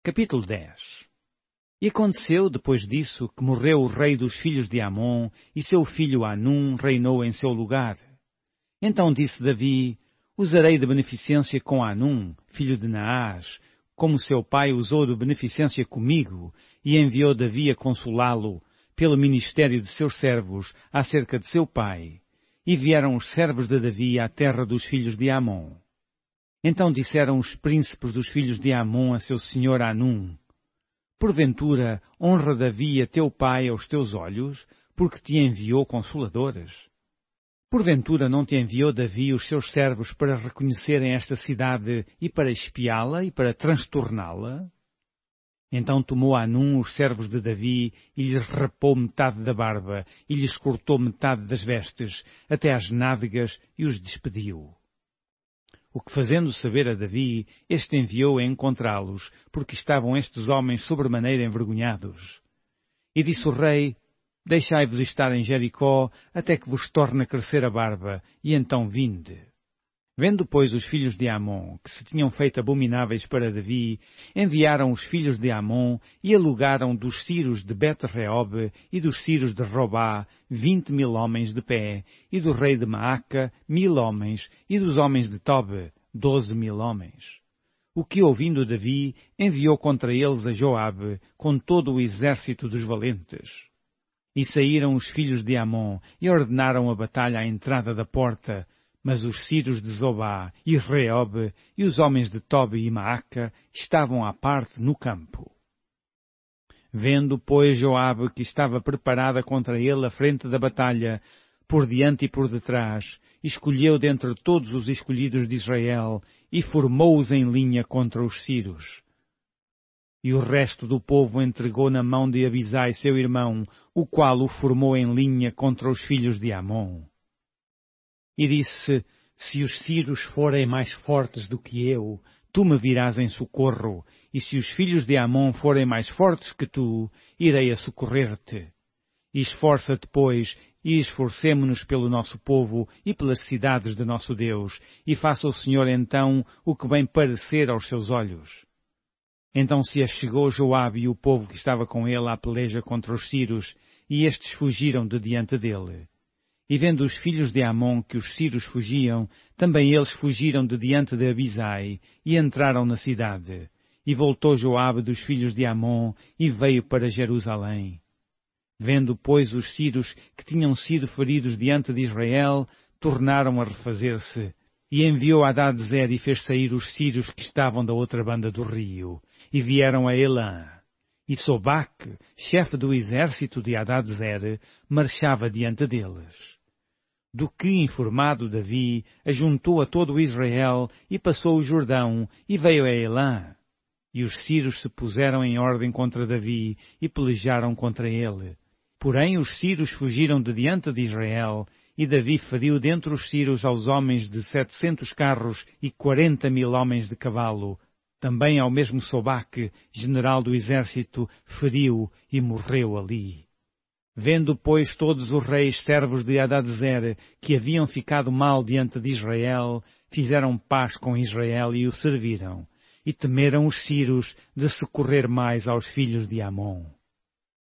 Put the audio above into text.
Capítulo 10. E aconteceu, depois disso, que morreu o rei dos filhos de Amon, e seu filho Hanum reinou em seu lugar. Então disse Davi: usarei de beneficência com Hanum, filho de Naás, como seu pai usou de beneficência comigo, e enviou Davi a consolá-lo, pelo ministério de seus servos, acerca de seu pai. E vieram os servos de Davi à terra dos filhos de Amon. Então disseram os príncipes dos filhos de Amon a seu senhor Hanum: porventura honra Davi a teu pai aos teus olhos, porque te enviou consoladores? Porventura não te enviou Davi os seus servos para reconhecerem esta cidade e para espiá-la e para transtorná-la? Então tomou Hanum os servos de Davi e lhes rapou metade da barba e lhes cortou metade das vestes, até às nádegas, e os despediu. O que fazendo saber a Davi, este enviou a encontrá-los, porque estavam estes homens sobremaneira envergonhados. E disse o rei: deixai-vos estar em Jericó, até que vos torne a crescer a barba, e então vinde. Vendo, pois, os filhos de Amon, que se tinham feito abomináveis para Davi, enviaram os filhos de Amon e alugaram dos ciros de Bet-Reob e dos ciros de Robá 20.000 homens de pé, e do rei de Maaca 1.000 homens, e dos homens de Tob 12.000 homens. O que, ouvindo Davi, enviou contra eles a Joabe, com todo o exército dos valentes. E saíram os filhos de Amon, e ordenaram a batalha à entrada da porta, mas os ciros de Zobá e Reob e os homens de Tob e Maaca estavam à parte no campo. Vendo, pois, Joabe que estava preparada contra ele a frente da batalha, por diante e por detrás, escolheu dentre todos os escolhidos de Israel e formou-os em linha contra os ciros. E o resto do povo entregou na mão de Abisai, seu irmão, o qual o formou em linha contra os filhos de Amon. E disse: se os ciros forem mais fortes do que eu, tu me virás em socorro, e se os filhos de Amon forem mais fortes que tu, irei a socorrer-te. E esforça-te, pois, e esforcemo-nos pelo nosso povo e pelas cidades de nosso Deus, e faça o Senhor então o que bem parecer aos seus olhos. Então se achegou Joabe e o povo que estava com ele à peleja contra os ciros, e estes fugiram de diante dele. E vendo os filhos de Amon que os ciros fugiam, também eles fugiram de diante de Abisai, e entraram na cidade. E voltou Joabe dos filhos de Amon, e veio para Jerusalém. Vendo, pois, os ciros que tinham sido feridos diante de Israel, tornaram a refazer-se. E enviou Hadadezer e fez sair os ciros que estavam da outra banda do rio, e vieram a Elã. E Sobaque, chefe do exército de Hadadezer, marchava diante deles. Do que, informado Davi, ajuntou a todo Israel e passou o Jordão e veio a Elã. E os ciros se puseram em ordem contra Davi e pelejaram contra ele. Porém os ciros fugiram de diante de Israel, e Davi feriu dentre os ciros aos homens de 700 carros e 40.000 homens de cavalo. Também ao mesmo Sobaque, general do exército, feriu e morreu ali. Vendo, pois, todos os reis servos de Hadadezer que haviam ficado mal diante de Israel, fizeram paz com Israel e o serviram, e temeram os ciros de socorrer mais aos filhos de Amon.